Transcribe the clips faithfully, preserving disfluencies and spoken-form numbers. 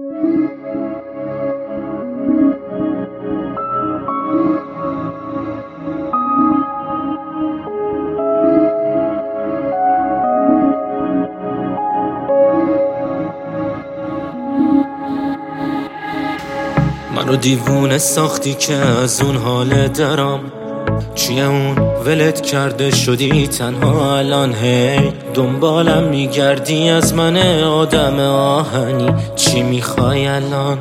منو دیوونه ساختی که از اون حال درام، چیه اون ولت کرده شدی تنها الان، هی دنبالم میگردی از من آدم آهنی، چی میخوای الان؟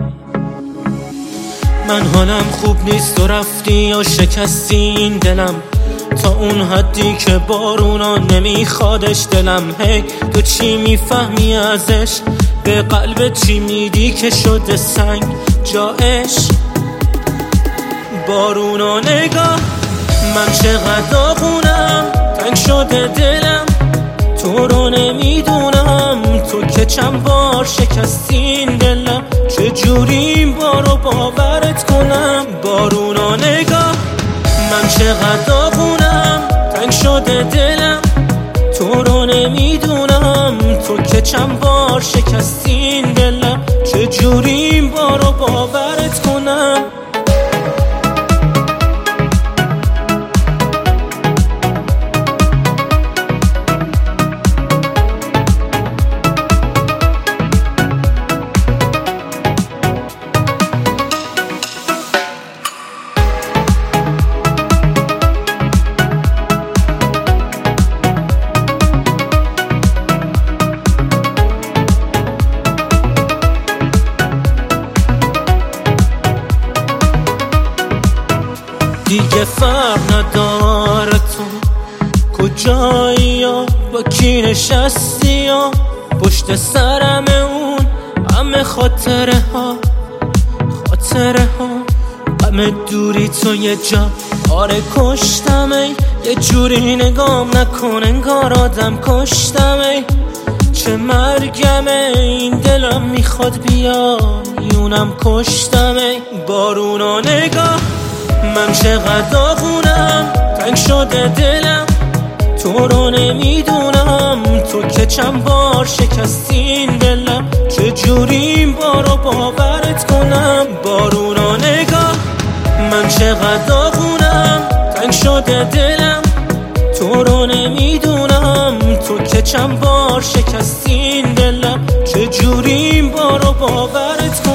من حالم خوب نیست و رفتی یا شکستی این دلم تا اون حدی که بارونا نمیخوادش دلم. هی تو چی میفهمی ازش؟ به قلب چی میدی که شده سنگ جایش؟ بارونا نگاه، من چقدر داغونم، تنگ شده دلم، تو رو نمیدونم، تو که چند بار شکستین دلم، چجوری این بارو باورت کنم؟ بارونا نگاه، من چقدر داغونم، تنگ شده دلم، تو رو نمیدونم، تو که چند بار شکستین دلم، چجوری این بارو باورت کنم؟ دیگه فرق نداره تو کجایی یا با کی نشستی یا پشت سرم اون همه خاطره ها خاطره ها همه دوری تو یه جا آره کشتمه، یه جوری نگام نکن انگار آدم کشتمه، چه مرگمه این دلم میخواد بیا یونم کشتمه. بارونا نگاه، من چقدر داغونم، تنگ شده دلم، تو رو نمیدونم، تو که چند بار شکستین دلم، چجوری این بارو باورت کنم؟ بارونا نگاه، من چقدر داغونم، تنگ شده دلم، تو رو نمیدونم، تو که چند بار شکستین دلم، چجوری این بارو باورت کنم؟